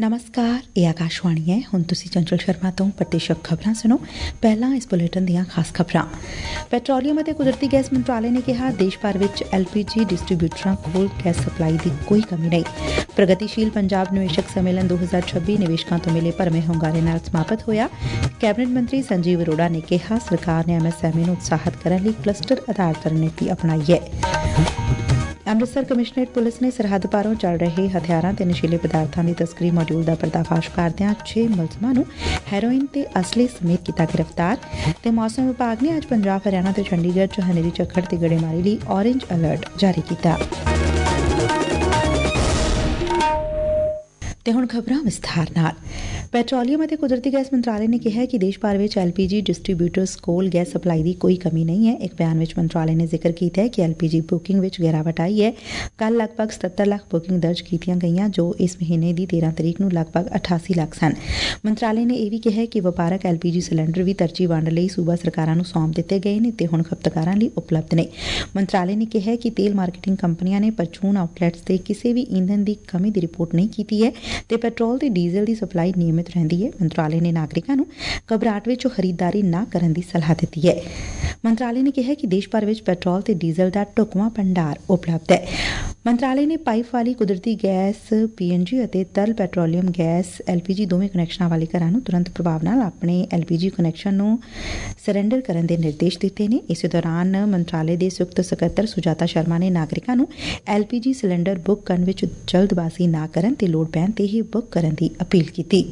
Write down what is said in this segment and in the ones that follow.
नमस्कार, ये आकाशवाणी है। हुण तुसीं चंचल शर्मा तो प्रदेशक खबरां सुनो। पहला इस बुलेटिन दीआं खास खबरां। पैट्रोलीयम ਅਤੇ ਕੁਦਰਤੀ ਗੈਸ ਮੰਤਰਾਲੇ ਨੇ ਕਿਹਾ ਦੇਸ਼ ਭਰ ਵਿੱਚ LPG ਡਿਸਟ੍ਰੀਬਿਊਟਰਾਂ ਕੋਲ ਗੈਸ ਸਪਲਾਈ ਦੀ ਕੋਈ ਕਮੀ ਨਹੀਂ। ਪ੍ਰਗਤੀਸ਼ੀਲ ਪੰਜਾਬ ਨਿਵੇਸ਼ਕ ਸੰਮੇਲਨ 2026 ਨਿਵੇਸ਼ਕਾਂ ਤੋਂ ਮਿਲੇ ਭਰਵੇਂ ਹੁੰਗਾਰੇ ਨਾਲ ਸਮਾਪਤ ਹੋਇਆ। ਕੈਬਨਿਟ ਮੰਤਰੀ ਸੰਜੀਵ ਅਰੋੜਾ ਨੇ ਕਿਹਾ ਸਰਕਾਰ ਨੇ MSME ਨੂੰ ਉਤਸ਼ਾਹਿਤ ਕਰਨ ਲਈ ਕਲਸਟਰ ਆਧਾਰਿਤ ਰਣਨੀਤੀ ਅਪਣਾਈ ਹੈ। ਅੰਮ੍ਰਿਤਸਰ ਕਮਿਸ਼ਨਰੇਟ ਪੁਲਿਸ ਨੇ ਸਰਹੱਦ ਪਾਰੋਂ ਚੱਲ ਰਹੇ ਹਥਿਆਰਾਂ ਤੇ ਨਸ਼ੀਲੇ ਪਦਾਰਥਾਂ ਦੀ ਤਸਕਰੀ ਮਾਡਿਊਲ ਦਾ ਪਰਦਾਫਾਸ਼ ਕਰਦਿਆਂ 6 ਮੁਲਜ਼ਮਾਂ ਨੂੰ ਹੈਰੋਇਨ ਤੇ ਅਸਲੇ ਸਮੇਤ ਕੀਤਾ ਗ੍ਰਿਫਤਾਰ। ਤੇ ਮੌਸਮ ਵਿਭਾਗ ਨੇ ਅੱਜ ਪੰਜਾਬ, ਹਰਿਆਣਾ ਤੇ ਚੰਡੀਗੜ੍ਹ 'ਚ ਹਨੇਰੀ ਝੱਖੜ ਤੇ ਗੜੇਮਾਰੀ ਲਈ ਔਰੇਂਜ ਅਲਰਟ ਜਾਰੀ ਕੀਤਾ। ਤੇ ਹੁਣ ਖਬਰਾਂ ਵਿਸਥਾਰ ਨਾਲ। ਪੈਟਰੋਲੀਅਮ ਅਤੇ ਕੁਦਰਤੀ ਗੈਸ ਮੰਤਰਾਲੇ ਨੇ ਕਿਹਾ ਕਿ ਦੇਸ਼ ਭਰ ਵਿੱਚ LPG ਡਿਸਟ੍ਰੀਬਿਊਟਰਸ ਕੋਲ ਗੈਸ ਸਪਲਾਈ ਦੀ ਕੋਈ ਕਮੀ ਨਹੀਂ ਹੈ। ਇੱਕ ਬਿਆਨ ਵਿੱਚ ਮੰਤਰਾਲੇ ਨੇ ਜ਼ਿਕਰ ਕੀਤਾ ਹੈ ਕਿ LPG ਬੁਕਿੰਗ ਵਿੱਚ ਗਿਰਾਵਟ ਆਈ ਹੈ। ਕੱਲ੍ਹ ਲਗਭਗ 77 ਲੱਖ ਬੁਕਿੰਗ ਦਰਜ ਕੀਤੀਆਂ ਗਈਆਂ, ਜੋ ਇਸ ਮਹੀਨੇ ਦੀ 13 ਤਰੀਕ ਨੂੰ ਲਗਭਗ 88 ਲੱਖ ਸਨ। ਮੰਤਰਾਲੇ ਨੇ ਇਹ ਵੀ ਕਿਹਾ ਕਿ ਵਪਾਰਕ LPG ਸਿਲੰਡਰ ਵੀ ਤਰਜੀਹ ਵੰਡ ਲਈ ਸੂਬਾ ਸਰਕਾਰਾਂ ਨੂੰ ਸੌਂਪ ਦਿੱਤੇ ਗਏ ਨੇ ਤੇ ਹੁਣ ਖਪਤਕਾਰਾਂ ਲਈ ਉਪਲਬਧ ਨੇ। ਮੰਤਰਾਲੇ ਨੇ ਕਿਹਾ ਕਿ ਤੇਲ ਮਾਰਕੀਟਿੰਗ ਕੰਪਨੀਆਂ ਨੇ ਪਰਚੂਨ ਆਊਟਲੈਟਸ ਤੇ ਕਿਸੇ ਵੀ ਈਂਧਨ ਦੀ ਕਮੀ ਦੀ ਰਿਪੋਰਟ ਨਹੀਂ ਕੀਤੀ ਹੈ ਤੇ ਪੈਟਰੋਲ ਤੇ ਡੀਜ਼ਲ ਦੀ ਸਪਲਾਈ ਨਿਯਮਿਤ ਰਹਿੰਦੀ ਹੈ। ਮੰਤਰਾਲੇ ਨੇ ਨਾਗਰਿਕਾਂ ਨੂੰ ਘਬਰਾਹਟ ਵਿੱਚ ਖਰੀਦਦਾਰੀ ਨਾ ਕਰਨ ਦੀ ਸਲਾਹ ਦਿੱਤੀ ਹੈ। ਮੰਤਰਾਲੇ ਨੇ ਕਿਹਾ ਕਿ ਦੇਸ਼ ਭਰ ਵਿੱਚ ਪੈਟਰੋਲ ਤੇ ਡੀਜ਼ਲ ਦਾ ਢੁਕਵਾਂ ਭੰਡਾਰ ਉਪਲਬਧ ਹੈ। ਮੰਤਰਾਲੇ ਨੇ ਪਾਈਪ ਵਾਲੀ ਕੁਦਰਤੀ ਗੈਸ PNG ਅਤੇ ਤਰਲ ਪੈਟਰੋਲੀਅਮ ਗੈਸ LPG ਦੋਵੇਂ ਕਨੈਕਸ਼ਨਾਂ ਵਾਲੇ ਘਰਾਂ ਨੂੰ ਤੁਰੰਤ ਪ੍ਰਭਾਵ ਨਾਲ ਆਪਣੇ LPG ਕਨੈਕਸ਼ਨ ਨੂੰ ਸਰੈਂਡਰ ਕਰਨ ਦੇ ਨਿਰਦੇਸ਼ ਦਿੱਤੇ ਨੇ। ਇਸੇ ਦੌਰਾਨ ਮੰਤਰਾਲੇ ਦੇ ਸੰਯੁਕਤ ਸਕੱਤਰ ਸੁਜਾਤਾ ਸ਼ਰਮਾ ਨੇ ਨਾਗਰਿਕਾਂ ਨੂੰ LPG ਸਿਲੰਡਰ ਬੁੱਕ ਕਰਨ ਵਿੱਚ ਜਲਦਬਾਜ਼ੀ ਨਾ ਕਰਨ ਤੇ ਲੋੜ ਪੈਣ ਤੇ ਹੀ ਬੁੱਕ ਕਰਨ ਦੀ अपील की थी।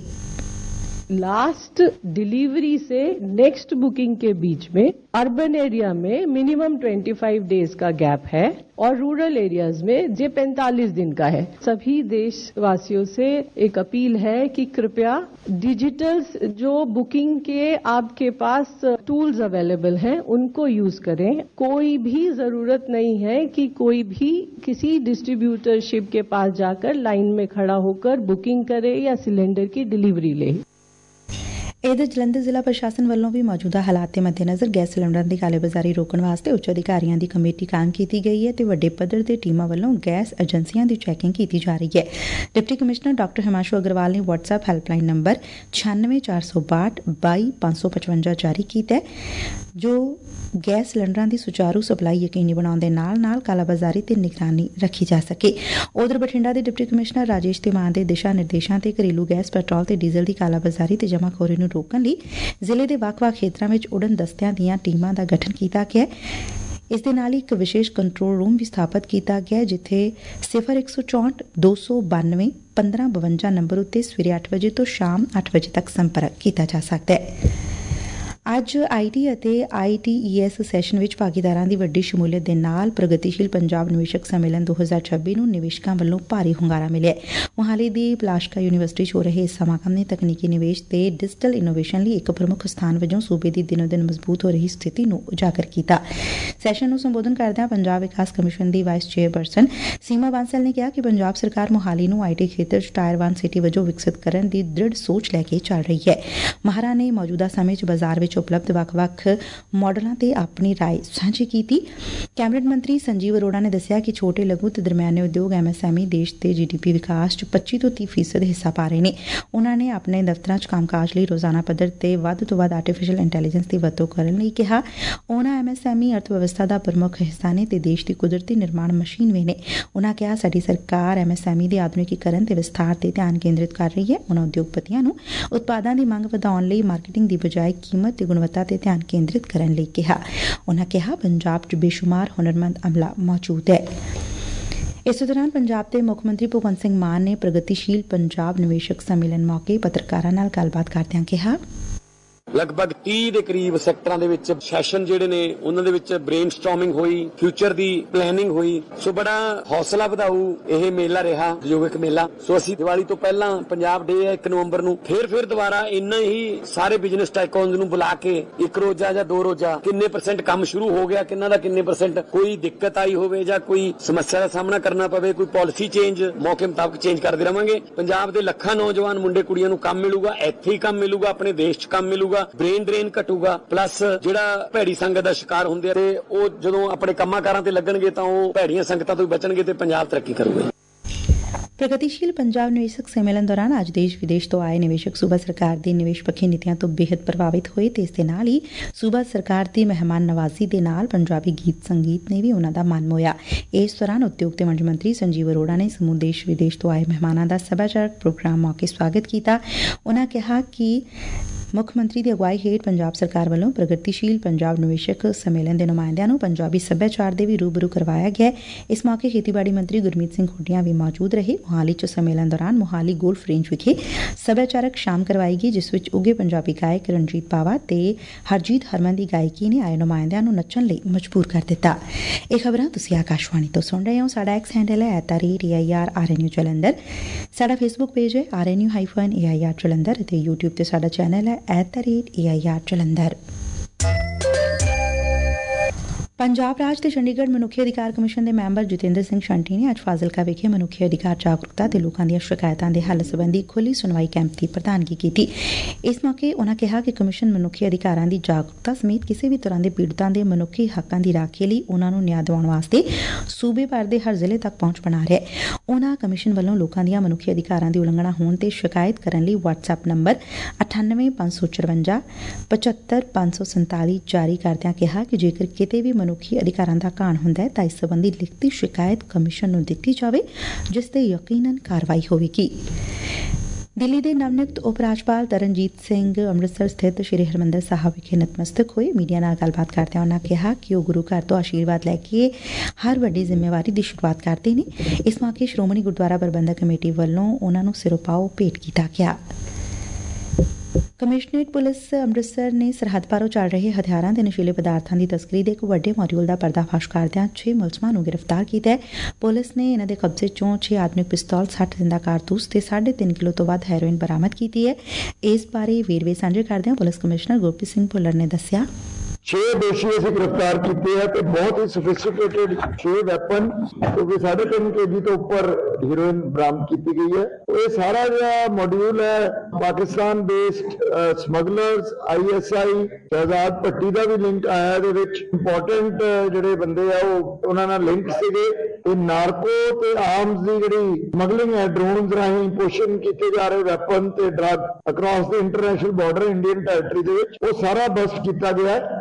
लास्ट डिलीवरी से नेक्स्ट बुकिंग के बीच में अर्बन एरिया में मिनिमम 25 डेज का गैप है और रूरल एरियाज में ये 45 दिन का है। सभी देशवासियों से एक अपील है कि कृपया डिजिटल जो बुकिंग के आपके पास टूल्स अवेलेबल हैं उनको यूज करें। कोई भी जरूरत नहीं है कि कोई भी किसी डिस्ट्रीब्यूटरशिप के पास जाकर लाइन में खड़ा होकर बुकिंग करे या सिलेंडर की डिलीवरी ले। इधर जलंधर जिला प्रशासन ਵੱਲੋਂ ਵੀ ਮੌਜੂਦਾ ਹਾਲਾਤ ਦੇ ਮੱਦੇਨਜ਼ਰ ਗੈਸ ਸਿਲੰਡਰਾਂ ਦੀ ਕਾਲੇਬਾਜ਼ਾਰੀ ਰੋਕਣ ਵਾਸਤੇ ਉੱਚ ਅਧਿਕਾਰੀਆਂ ਦੀ ਕਮੇਟੀ ਕਾਇਮ ਕੀਤੀ ਗਈ ਹੈ ਤੇ ਵੱਡੇ ਪੱਧਰ ਤੇ ਟੀਮਾਂ ਵੱਲੋਂ ਗੈਸ ਏਜੰਸੀਆਂ ਦੀ ਚੈਕਿੰਗ ਕੀਤੀ ਜਾ ਰਹੀ ਹੈ। Deputy commissioner doctor Himanshu Agarwal ਨੇ WhatsApp ਹੈਲਪਲਾਈਨ ਨੰਬਰ 96462 22555 ਜਾਰੀ ਕੀਤਾ ਹੈ, ਜੋ ਗੈਸ ਸਿਲੰਡਰਾਂ ਦੀ ਸੁਚਾਰੂ ਸਪਲਾਈ ਯਕੀਨੀ ਬਣਾਉਣ ਦੇ ਨਾਲ ਕਾਲਾਬਾਜ਼ਾਰੀ ਤੇ ਨਿਗਰਾਨੀ ਰੱਖੀ ਜਾ ਸਕੇ। ਉਧਰ ਬਠਿੰਡਾ ਦੇ ਡਿਪਟੀ ਕਮਿਸ਼ਨਰ ਰਾਜੇਸ਼ ਧੀਮਾਨ ਦੇ ਦਿਸ਼ਾ ਨਿਰਦੇਸ਼ਾਂ ਤੇ ਘਰੇਲੂ ਗੈਸ, ਪੈਟਰੋਲ ਤੇ ਡੀਜ਼ਲ ਦੀ ਕਾਲਾਬਾਜ਼ਾਰੀ ਤੇ ਜਮਾਖੋਰੀ ਨੂੰ ਰੋਕਣ ਲਈ ਜ਼ਿਲ੍ਹੇ ਦੇ ਵੱਖ-ਵੱਖ ਖੇਤਰਾਂ ਵਿੱਚ ਉਡਨ ਦਸਤਿਆਂ ਦੀਆਂ ਟੀਮਾਂ ਦਾ ਗਠਨ ਕੀਤਾ ਗਿਆ ਹੈ। ਇਸ ਦੇ ਨਾਲ ਹੀ ਇੱਕ ਵਿਸ਼ੇਸ਼ ਕੰਟਰੋਲ ਰੂਮ ਵੀ ਸਥਾਪਿਤ ਕੀਤਾ ਗਿਆ, ਜਿੱਥੇ 0164 292 1552 ਨੰਬਰ ਉੱਤੇ ਸਵੇਰੇ 8 ਵਜੇ ਤੋਂ ਸ਼ਾਮ 8 ਵਜੇ ਤੱਕ ਸੰਪਰਕ ਕੀਤਾ ਜਾ ਸਕਦਾ ਹੈ। ਅੱਜ IT ਅਤੇ ITES ਸੈਸ਼ਨ ਵਿੱਚ ਭਾਗੀਦਾਰਾਂ ਦੀ ਵੱਡੀ ਸ਼ਮੂਲੀਅਤ ਦੇ ਨਾਲ ਪ੍ਰਗਤੀਸ਼ੀਲ ਪੰਜਾਬ ਨਿਵੇਸ਼ਕ ਸੰਮੇਲਨ 2026 ਨੂੰ ਨਿਵੇਸ਼ਕਾਂ ਵੱਲੋਂ ਭਾਰੀ ਹੁੰਗਾਰਾ ਮਿਲਿਆ। ਮੁਹਾਲੀ ਦੀ ਪਲਾਸ਼ਕਾ ਯੂਨੀਵਰਸਿਟੀ 'ਚ ਹੋ ਰਹੇ ਇਸ ਸਮਾਗਮ ਨੇ ਤਕਨੀਕੀ ਨਿਵੇਸ਼ ਤੇ ਡਿਜੀਟਲ ਇਨੋਵੇਸ਼ਨ ਲਈ ਇੱਕ ਪ੍ਰਮੁੱਖ ਸਥਾਨ ਵਜੋਂ ਸੂਬੇ ਦੀ ਦਿਨੋ-ਦਿਨ ਮਜ਼ਬੂਤ ਹੋ ਰਹੀ ਸਥਿਤੀ ਨੂੰ ਉਜਾਗਰ ਕੀਤਾ। ਸੈਸ਼ਨ ਨੂੰ ਸੰਬੋਧਨ ਕਰਦਿਆਂ ਪੰਜਾਬ ਵਿਕਾਸ ਕਮਿਸ਼ਨ ਦੀ ਵਾਈਸ ਚੇਅਰਪਰਸਨ ਸੀਮਾ ਬਾਂਸਲ ਨੇ ਕਿਹਾ ਕਿ ਪੰਜਾਬ ਸਰਕਾਰ ਮੁਹਾਲੀ ਨੂੰ IT ਖੇਤਰ 'ਚ ਟਾਇਰ 1 ਸਿਟੀ ਵਜੋਂ ਵਿਕਸਿਤ ਕਰਨ ਦੀ ਦ੍ਰਿੜ ਸੋਚ ਲੈ ਕੇ ਚੱਲ ਰਹੀ ਹੈ। ਮਾਹਰਾਂ ਨੇ ਮੌਜੂਦਾ ਸਮੇਂ 'ਚ ਬਾਜ਼ਾਰ ਵਿੱਚ ਉਪਲਬਧ ਵੱਖ-ਵੱਖ ਮਾਡਲਾਂ ਤੇ ਆਪਣੀ ਰਾਏ ਸਾਂਝੀ ਕੀਤੀ। ਕੈਬਨਿਟ ਮੰਤਰੀ ਸੰਜੀਵ ਅਰੋੜਾ ਨੇ ਦੱਸਿਆ ਕਿ ਛੋਟੇ, ਲਘੂ ਤੇ ਦਰਮਿਆਨੇ ਉਦਯੋਗ MSME ਦੇਸ਼ ਦੇ GDP ਵਿਕਾਸ 'ਚ 25 ਤੋਂ 30% ਹਿੱਸਾ ਪਾ ਰਹੇ ਨੇ। ਉਨ੍ਹਾਂ ਨੇ ਆਪਣੇ ਦਫ਼ਤਰਾਂ 'ਚ ਕੰਮਕਾਜ ਲਈ ਰੋਜ਼ਾਨਾ ਪੱਧਰ ਤੇ ਵੱਧ ਤੋਂ ਵੱਧ ਆਰਟੀਫੀਸ਼ੀਅਲ ਇੰਟੈਲੀਜੈਂਸ ਦੀ ਵਰਤੋਂ ਕਰਨ ਲਈ ਕਿਹਾ। ਉਨ੍ਹਾਂ MSME ਅਰਥ ਵਿਵਸਥਾ ਦਾ ਪ੍ਰਮੁੱਖ ਹਿੱਸਾ ਨੇ ਤੇ ਦੇਸ਼ ਦੀ ਕੁਦਰਤੀ ਨਿਰਮਾਣ ਮਸ਼ੀਨ ਵੀ ਨੇ। ਉਨ੍ਹਾਂ ਕਿਹਾ ਸਾਡੀ ਸਰਕਾਰ MSME ਦੇ ਆਧੁਨਿਕੀਕਰਨ ਤੇ ਵਿਸਥਾਰ ਤੇ ਧਿਆਨ ਕੇਂਦਰਿਤ ਕਰ ਰਹੀ ਹੈ। ਉਨ੍ਹਾਂ ਉਦਯੋਗਪਤੀਆਂ ਨੂੰ ਉਤਪਾਦਾਂ ਦੀ ਮੰਗ ਵਧਾਉਣ ਲਈ ਮਾਰਕੀਟਿੰਗ ਦੀ ਬਜਾਏ ਕੀਮਤ ਤੇ ਗੁਣਵੱਤਾ ਤੇ ਧਿਆਨ ਕੇਂਦਰਿਤ ਕਰਨ ਲਈ ਕਿਹਾ। ਉਨ੍ਹਾਂ ਕਿਹਾ ਪੰਜਾਬ 'ਚ ਬੇਸ਼ੁਮਾਰ ਹੁਨਰਮੰਦ ਅਮਲਾ ਮੌਜੂਦ ਹੈ। ਇਸੇ ਦੌਰਾਨ ਪੰਜਾਬ ਦੇ ਮੁੱਖ ਮੰਤਰੀ ਭਗਵੰਤ ਸਿੰਘ ਮਾਨ ਨੇ ਪ੍ਰਗਤੀਸ਼ੀਲ ਪੰਜਾਬ ਨਿਵੇਸ਼ਕ ਸੰਮੇਲਨ ਮੌਕੇ ਪੱਤਰਕਾਰਾਂ ਨਾਲ ਗੱਲਬਾਤ ਕਰਦਿਆਂ ਕਿਹਾ ਲਗਭਗ 30 ਦੇ ਕਰੀਬ ਸੈਕਟਰਾਂ ਦੇ ਵਿੱਚ ਸੈਸ਼ਨ ਜਿਹੜੇ ਨੇ ਉਹਨਾਂ ਦੇ ਵਿੱਚ ਬ੍ਰੇਨਸਟਾਰਮਿੰਗ ਹੋਈ, ਫਿਊਚਰ ਦੀ ਪਲੈਨਿੰਗ ਹੋਈ। ਸੋ ਬੜਾ ਹੌਸਲਾ ਵਧਾਊ ਇਹ ਮੇਲਾ ਰਿਹਾ, ਉਦਯੋਗਿਕ ਮੇਲਾ। ਸੋ ਅਸੀਂ ਦੀਵਾਲੀ ਤੋਂ ਪਹਿਲਾਂ ਪੰਜਾਬ ਡੇ ਹੈ 1 ਨਵੰਬਰ ਨੂੰ ਫਿਰ ਦੁਬਾਰਾ ਇੰਨਾ ਹੀ ਸਾਰੇ ਬਿਜ਼ਨਸ ਟਾਈਕੂਨਸ ਨੂੰ ਬੁਲਾ ਕੇ 1 ਰੋਜ਼ਾ ਜਾਂ 2 ਰੋਜ਼ਾ ਕਿੰਨੇ % ਕੰਮ ਸ਼ੁਰੂ ਹੋ ਗਿਆ, ਕਿੰਨਾ ਦਾ ਕਿੰਨੇ %, ਕੋਈ ਦਿੱਕਤ ਆਈ ਹੋਵੇ ਜਾਂ ਕੋਈ ਸਮੱਸਿਆ ਦਾ ਸਾਹਮਣਾ ਕਰਨਾ ਪਵੇ, ਕੋਈ ਪਾਲਿਸੀ ਚੇਂਜ ਮੌਕੇ ਮੁਤਾਬਕ ਚੇਂਜ ਕਰਦੇ ਰਵਾਂਗੇ। ਪੰਜਾਬ ਦੇ ਲੱਖਾਂ ਨੌਜਵਾਨ ਮੁੰਡੇ ਕੁੜੀਆਂ ਨੂੰ ਕੰਮ ਮਿਲੂਗਾ, ਇੱਥੇ ਹੀ ਕੰਮ ਮਿਲੂਗਾ, ਆਪਣੇ ਦੇਸ਼ 'ਚ ਕੰਮ ਮਿਲੂਗਾ, ਬ੍ਰੇਨ ਡਰੇਨ ਘਟੂਗਾ। ਪਲੱਸ ਜਿਹੜਾ ਭੈੜੀ ਸੰਗਤ ਦਾ ਸ਼ਿਕਾਰ ਹੁੰਦੇ ਆ ਤੇ ਉਹ ਜਦੋਂ ਆਪਣੇ ਕੰਮਾਂ ਕਾਰਾਂ ਤੇ ਲੱਗਣਗੇ ਤਾਂ ਉਹ ਭੈੜੀਆਂ ਸੰਗਤਾਂ ਤੋਂ ਵੀ ਬਚਣਗੇ ਤੇ ਪੰਜਾਬ ਤਰੱਕੀ ਕਰੂਗਾ। ਪ੍ਰਗਤੀਸ਼ੀਲ ਪੰਜਾਬ ਨਿਵੇਸ਼ਕ ਸੰਮੇਲਨ ਦੌਰਾਨ ਅੱਜ ਦੇਸ਼ ਵਿਦੇਸ਼ ਤੋਂ ਆਏ ਨਿਵੇਸ਼ਕ ਸੂਬਾ ਸਰਕਾਰ ਦੀ ਨਿਵੇਸ਼ ਪੱਖੀ ਨੀਤੀਆਂ ਤੋਂ ਬੇਹੱਦ ਪ੍ਰਭਾਵਿਤ ਹੋਏ ਤੇ ਇਸ ਦੇ ਨਾਲ ਹੀ ਸੂਬਾ ਸਰਕਾਰ ਦੀ ਮਹਿਮਾਨ ਨਵਾਜ਼ੀ ਦੇ ਨਾਲ ਪੰਜਾਬੀ ਗੀਤ ਸੰਗੀਤ ਨੇ ਵੀ ਉਹਨਾਂ ਦਾ ਮਨ ਮੋਹਿਆ। ਇਸ ਦੌਰਾਨ ਉਦਯੋਗ ਤੇ ਵਣਜ ਮੰਤਰੀ ਸੰਜੀਵ ਅਰੋੜਾ ਨੇ ਸਮੂਹ ਦੇਸ਼ ਵਿਦੇਸ਼ ਤੋਂ ਆਏ ਮਹਿਮਾਨਾਂ ਦਾ ਸੱਭਿਆਚਾਰਕ ਪ੍ਰੋਗਰਾਮ ਮੌਕੇ ਸਵਾਗਤ ਕੀਤਾ। ਉਹਨਾਂ ਕਿਹਾ ਕਿ ਮੁੱਖ ਮੰਤਰੀ ਦੀ ਅਗਵਾਈ ਹੇਠ ਪੰਜਾਬ ਸਰਕਾਰ ਵੱਲੋਂ ਪ੍ਰਗਤੀਸ਼ੀਲ ਪੰਜਾਬ ਨਿਵੇਸ਼ਕ ਸੰਮੇਲਨ ਦੇ ਨੁਮਾਇੰਦਿਆਂ ਨੂੰ ਪੰਜਾਬੀ ਸੱਭਿਆਚਾਰ ਦੇ ਵੀ ਰੂਬਰੂ ਕਰਵਾਇਆ ਗਿਆ। ਇਸ ਮੌਕੇ ਖੇਤੀਬਾੜੀ ਮੰਤਰੀ ਗੁਰਮੀਤ ਸਿੰਘ ਖੁੱਡੀਆਂ ਵੀ ਮੌਜੂਦ ਰਹੇ। ਮੋਹਾਲੀ ਚ ਸੰਮੇਲਨ ਦੌਰਾਨ ਮੋਹਾਲੀ ਗੋਲਫ ਰੇਂਜ ਵਿਖੇ ਸੱਭਿਆਚਾਰਕ ਸ਼ਾਮ ਕਰਵਾਈ ਗਈ, ਜਿਸ ਵਿੱਚ ਉੱਘੇ ਪੰਜਾਬੀ ਗਾਇਕ ਰਣਜੀਤ ਬਾਵਾ ਤੇ ਹਰਜੀਤ ਹਰਮਨ ਦੀ ਗਾਇਕੀ ਨੇ ਆਏ ਨੁਮਾਇੰਦਿਆਂ ਨੂੰ ਨੱਚਣ ਲਈ ਮਜਬੂਰ ਕਰ ਦਿੱਤਾ। ਇਹ ਖਬਰਾਂ ਤੁਸੀਂ ਆਕਾਸ਼ਵਾਣੀ ਤੋਂ ਸੁਣ ਰਹੇ ਹੋ। ਸਾਡਾ ਐਕਸ ਹੈਂਡਲ ਹੈ @AIRRNU ਜਲੰਧਰ। ਸਾਡਾ ਫੇਸਬੁੱਕ ਪੇਜ ਹੈ RNU-AIR ਜਲੰਧਰ ਅਤੇ YouTube ਤੇ ਸਾਡਾ ਚੈਨਲ ਹੈ @AIR ਜਲੰਧਰ। ਪੰਜਾਬ ਰਾਜ ਤੇ ਚੰਡੀਗੜ੍ਹ ਮਨੁੱਖੀ ਅਧਿਕਾਰ ਕਮਿਸ਼ਨ ਦੇ ਮੈਂਬਰ ਜਤਿੰਦਰ ਸਿੰਘ ਸ਼ੰਟੀ ਨੇ ਅੱਜ ਫਾਜ਼ਿਲਕਾ ਵਿਖੇ ਮਨੁੱਖੀ ਅਧਿਕਾਰ ਜਾਗਰੂਕਤਾ ਤੇ ਲੋਕਾਂ ਦੀਆਂ ਸ਼ਿਕਾਇਤਾਂ ਦੇ ਹੱਲ ਸੰਬੰਧੀ ਖੁੱਲੀ ਸੁਣਵਾਈ ਕੈਂਪ ਦੀ ਪ੍ਰਧਾਨਗੀ ਕੀਤੀ। ਇਸ ਮੌਕੇ ਉਨ੍ਹਾਂ ਕਿਹਾ ਕਿ ਕਮਿਸ਼ਨ ਮਨੁੱਖੀ ਅਧਿਕਾਰਾਂ ਦੀ ਜਾਗਰੂਕਤਾ ਸਮੇਤ ਕਿਸੇ ਵੀ ਤਰ੍ਹਾਂ ਦੇ ਪੀੜਤਾਂ ਦੇ ਮਨੁੱਖੀ ਹੱਕਾਂ ਦੀ ਰਾਖੀ ਲਈ ਉਨ੍ਹਾਂ ਨੂੰ ਨਿਆਂ ਦਿਵਾਉਣ ਵਾਸਤੇ ਸੂਬੇ ਭਰ ਦੇ ਹਰ ਜ਼ਿਲ੍ਹੇ ਤੱਕ ਪਹੁੰਚ ਬਣਾ ਰਿਹਾ ਹੈ। ਉਨ੍ਹਾਂ ਕਮਿਸ਼ਨ ਵੱਲੋਂ ਲੋਕਾਂ ਦੀਆਂ ਮਨੁੱਖੀ ਅਧਿਕਾਰਾਂ ਦੀ ਉਲੰਘਣਾ ਹੋਣ ਤੇ ਸ਼ਿਕਾਇਤ ਕਰਨ ਲਈ WhatsApp ਨੰਬਰ 985554 75547 ਜਾਰੀ ਕਰਦਿਆਂ ਕਿਹਾ ਕਿ ਜੇਕਰ ਕਿਤੇ ਵੀ ਮਨੁੱਖੀ ਅਧਿਕਾਰਾਂ ਦਾ ਘਾਣ ਹੁੰਦਾ ਹੈ ਤਾਂ ਇਸ ਸੰਬੰਧੀ ਲਿਖਤੀ ਸ਼ਿਕਾਇਤ ਕਮਿਸ਼ਨ ਨੂੰ ਦਿੱਤੀ ਜਾਵੇ, ਜਿਸ ਤੇ ਯਕੀਨਨ ਕਾਰਵਾਈ ਹੋਵੇਗੀ। ਦਿੱਲੀ ਦੇ ਨਵਨਿਯੁਕਤ ਉਪ ਰਾਜਪਾਲ ਤਰਨਜੀਤ ਸਿੰਘ ਅੰਮ੍ਰਿਤਸਰ ਸਥਿਤ ਸ੍ਰੀ ਹਰਿਮੰਦਰ ਸਾਹਿਬ ਵਿਖੇ ਨਤਮਸਤਕ ਹੋਏ। ਮੀਡੀਆ ਨਾਲ ਗੱਲਬਾਤ ਕਰਦਿਆਂ ਉਨ੍ਹਾਂ ਕਿਹਾ ਕਿ ਉਹ ਗੁਰੂ ਘਰ ਤੋਂ ਆਸ਼ੀਰਵਾਦ ਲੈ ਕੇ ਹਰ ਵੱਡੀ ਜ਼ਿੰਮੇਵਾਰੀ ਦੀ ਸ਼ੁਰੂਆਤ ਕਰਦੇ ਨੇ। ਇਸ ਮੌਕੇ ਸ਼੍ਰੋਮਣੀ ਗੁਰਦੁਆਰਾ ਪ੍ਰਬੰਧਕ ਕਮੇਟੀ ਵੱਲੋਂ ਉਨ੍ਹਾਂ ਨੂੰ ਸਿਰੋਪਾਓ ਭੇਟ ਕੀਤਾ ਗਿਆ। ਕਮਿਸ਼ਨਰੇਟ ਪੁਲਿਸ ਅੰਮ੍ਰਿਤਸਰ ਨੇ ਸਰਹੱਦ ਪਾਰੋਂ ਚੱਲ ਰਹੇ ਹਥਿਆਰਾਂ ਤੇ ਨਸ਼ੀਲੇ ਪਦਾਰਥਾਂ ਦੀ ਤਸਕਰੀ ਦੇ ਇੱਕ ਵੱਡੇ ਮਾਡਿਊਲ ਦਾ ਪਰਦਾਫਾਸ਼ ਕਰਦਿਆਂ 6 ਮੁਲਜ਼ਮਾਂ ਨੂੰ ਗ੍ਰਿਫਤਾਰ ਕੀਤਾ ਹੈ। ਪੁਲਿਸ ਨੇ ਇਹਨਾਂ ਦੇ ਕਬਜ਼ੇ ਚੋਂ 6 ਆਧੁਨਿਕ ਪਿਸਤੌਲ, 60 ਜ਼ਿੰਦਾ ਕਾਰਤੂਸ ਤੇ 3.5 ਕਿਲੋ ਤੋਂ ਵੱਧ ਹੈਰੋਇਨ ਬਰਾਮਦ ਕੀਤੀ ਹੈ। ਇਸ ਬਾਰੇ ਵੇਰਵੇ ਸਾਂਝੇ ਕਰਦਿਆਂ ਪੁਲਿਸ ਕਮਿਸ਼ਨਰ ਗੁਰਪ੍ਰੀਤ ਸਿੰਘ ਭੁੱਲਰ ਨੇ ਦੱਸਿਆ 6 ਦੋਸ਼ੀ ਅਸੀਂ ਗ੍ਰਿਫਤਾਰ ਕੀਤੇ ਆ ਤੇ ਬਹੁਤ ਹੀ ਸੋਫਿਸਟੀਕੇਟਡ 6 ਵੈਪਨ ਕਿਉਂਕਿ 3.5 kg ਤੋਂ ਉੱਪਰ ਹੀਰੋਇਨ ਬਰਾਮਦ ਕੀਤੀ ਗਈ ਹੈ। ਇਹ ਸਾਰਾ ਜਿਹੜਾ ਮੋਡਿਊਲ ਹੈ Pakistan based smugglers ISI Shehzad Bhatti ਦਾ ਵੀ ਲਿੰਕ ਆਇਆ। ਇਹਦੇ ਵਿੱਚ ਇੰਪੋਰਟੈਂਟ ਜਿਹੜੇ ਬੰਦੇ ਆ ਉਹ ਉਹਨਾਂ ਨਾਲ ਲਿੰਕ ਸੀਗੇ। ਇਹ ਨਾਰਕੋ ਤੇ ਆਰਮਸ ਦੀ ਜਿਹੜੀ ਸਮਗਲਿੰਗ ਹੈ, ਡਰੋਨਸ ਰਾਹੀਂ ਪੋਸ਼ਨ ਕੀਤੇ ਜਾ ਰਹੇ ਵੈਪਨ ਤੇ drug across the international border Indian territory ਦੇ ਵਿੱਚ, ਉਹ ਸਾਰਾ ਬਸਟ ਕੀਤਾ ਗਿਆ ਹੈ।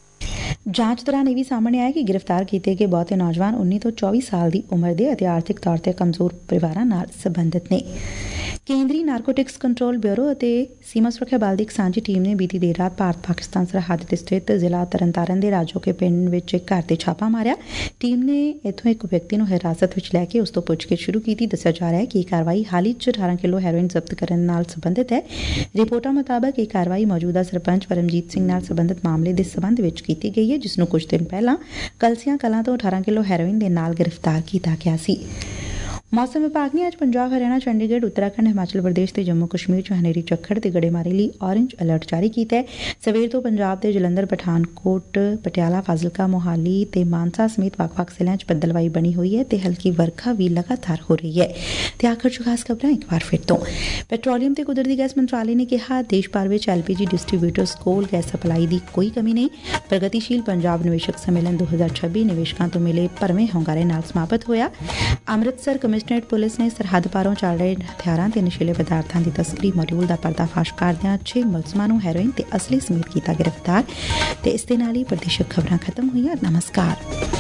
ਜਾਂਚ ਦੌਰਾਨ ਇਹ ਵੀ ਸਾਹਮਣੇ ਆਇਆ ਕਿ ਗ੍ਰਿਫਤਾਰ ਕੀਤੇ ਗਏ ਬਹੁਤੇ ਨੌਜਵਾਨ 19 ਤੋਂ 24 ਸਾਲ ਦੀ ਉਮਰ ਦੇ ਅਤੇ ਆਰਥਿਕ ਤੌਰ ਤੇ ਕਮਜ਼ੋਰ ਪਰਿਵਾਰਾਂ ਨਾਲ ਸੰਬੰਧਿਤ ਨੇ। ਕੇਂਦਰੀ ਨਾਰਕੋਟਿਕਸ ਕੰਟਰੋਲ ਬਿਊਰੋ ਅਤੇ ਸੀਮਾ ਸੁਰੱਖਿਆ ਬਲ ਦੀ ਇੱਕ ਸਾਂਝੀ ਟੀਮ ਨੇ ਬੀਤੀ ਦੇਰ ਰਾਤ ਭਾਰਤ ਪਾਕਿਸਤਾਨ ਸਰਹੱਦ ਤੇ ਸਥਿਤ ਜ਼ਿਲ੍ਹਾ ਤਰਨਤਾਰਨ ਦੇ ਰਾਜੋਕੇ ਪਿੰਡ ਵਿੱਚ ਇੱਕ ਘਰ ਤੇ ਛਾਪਾ ਮਾਰਿਆ। ਟੀਮ ਨੇ ਇੱਥੋਂ ਇੱਕ ਵਿਅਕਤੀ ਨੂੰ ਹਿਰਾਸਤ ਵਿੱਚ ਲੈ ਕੇ ਉਸ ਤੋਂ ਪੁੱਛਗਿੱਛ ਸ਼ੁਰੂ ਕੀਤੀ। ਦੱਸਿਆ ਜਾ ਰਿਹਾ ਹੈ ਕਿ ਇਹ ਕਾਰਵਾਈ ਹਾਲ ਹੀ 'ਚ 18 ਕਿਲੋ ਹੈਰੋਇਨ ਜ਼ਬਤ ਕਰਨ ਨਾਲ ਸੰਬੰਧਿਤ ਹੈ। ਰਿਪੋਰਟਾਂ ਮੁਤਾਬਕ ਇਹ ਕਾਰਵਾਈ ਮੌਜੂਦਾ ਸਰਪੰਚ ਪਰਮਜੀਤ ਸਿੰਘ ਨਾਲ ਸੰਬੰਧਿਤ ਮਾਮਲੇ ਦੇ ਸਬੰਧ ਵਿੱਚ ਕੀਤੀ ਗਈ ਹੈ, ਜਿਸ ਨੂੰ ਕੁਝ ਦਿਨ ਪਹਿਲਾਂ ਕਲਸੀਆਂ ਕਲਾਂ ਤੋਂ 18 ਕਿਲੋ ਹੈਰੋਇਨ ਦੇ ਨਾਲ ਗ੍ਰਿਫਤਾਰ ਕੀਤਾ ਗਿਆ ਸੀ। ਮੌਸਮ ਵਿਭਾਗ ਨੇ ਅੱਜ ਪੰਜਾਬ, ਹਰਿਆਣਾ, ਚੰਡੀਗੜ੍ਹ, ਉੱਤਰਾਖੰਡ, ਹਿਮਾਚਲ ਪ੍ਰਦੇਸ਼ ਤੇ ਜੰਮੂ ਕਸ਼ਮੀਰ 'ਚ ਹਨੇਰੀ ਝੱਖੜ ਤੇ ਗੜੇਮਾਰੀ ਲਈ ਔਰੇਂਜ ਅਲਰਟ ਜਾਰੀ ਕੀਤਾ ਹੈ। ਸਵੇਰ ਤੋਂ ਪੰਜਾਬ ਦੇ ਜਲੰਧਰ, ਪਠਾਨਕੋਟ, ਪਟਿਆਲਾ, ਫਾਜ਼ਿਲਕਾ, ਮੋਹਾਲੀ ਤੇ ਮਾਨਸਾ ਸਮੇਤ ਵੱਖ-ਵੱਖ ਜ਼ਿਲ੍ਹਿਆਂ 'ਚ ਬੱਦਲਵਾਈ ਬਣੀ ਹੋਈ ਹੈ ਤੇ ਹਲਕੀ ਵਰਖਾ ਵੀ ਲਗਾਤਾਰ ਹੋ ਰਹੀ ਹੈ। ਤੇ ਆਖਰ 'ਚ ਖਾਸ ਖਬਰਾਂ ਇੱਕ ਵਾਰ ਫਿਰ ਤੋਂ। ਪੈਟਰੋਲੀਅਮ ਤੇ ਕੁਦਰਤੀ ਗੈਸ ਮੰਤਰਾਲੇ ਨੇ ਕਿਹਾ ਦੇਸ਼ ਭਰ ਵਿੱਚ LPG ਡਿਸਟਰੀਬਿਊਟਰਸ ਕੋਲ ਗੈਸ ਸਪਲਾਈ ਦੀ ਕੋਈ ਕਮੀ ਨਹੀਂ। ਪ੍ਰਗਤੀਸ਼ੀਲ ਪੰਜਾਬ ਨਿਵੇਸ਼ਕ ਸੰਮੇਲਨ 2026 ਨਿਵੇਸ਼ਕਾਂ ਤੋਂ ਮਿਲੇ ਭਰਵੇਂ ਹੁੰਗਾਰੇ ਨਾਲ ਸਮਾਪਤ ਹੋਇਆ। ਅੰਮ੍ਰਿਤਸਰ ਕਮਿਸ਼ਨਰੇਟ ਪੁਲਿਸ ਨੇ ਸਰਹੱਦ ਪਾਰੋਂ ਚੱਲ ਰਹੇ ਹਥਿਆਰਾਂ ਤੇ ਨਸ਼ੀਲੇ ਪਦਾਰਥਾਂ ਦੀ ਤਸਕਰੀ ਮਾਡਿਊਲ ਦਾ ਪਰਦਾਫਾਸ਼ ਕਰਦਿਆਂ 6 ਮੁਲਜ਼ਮਾਂ ਨੂੰ ਹੈਰੋਇਨ ਤੇ ਅਸਲੀ ਸਮੇਤ ਕੀਤਾ ਗ੍ਰਿਫਤਾਰ। ਤੇ ਇਸ ਦੇ ਨਾਲ ਹੀ ਪ੍ਰਦੇਸ਼ਕ ਖਬਰਾਂ ਖਤਮ ਹੋਈਆਂ। ਨਮਸਕਾਰ।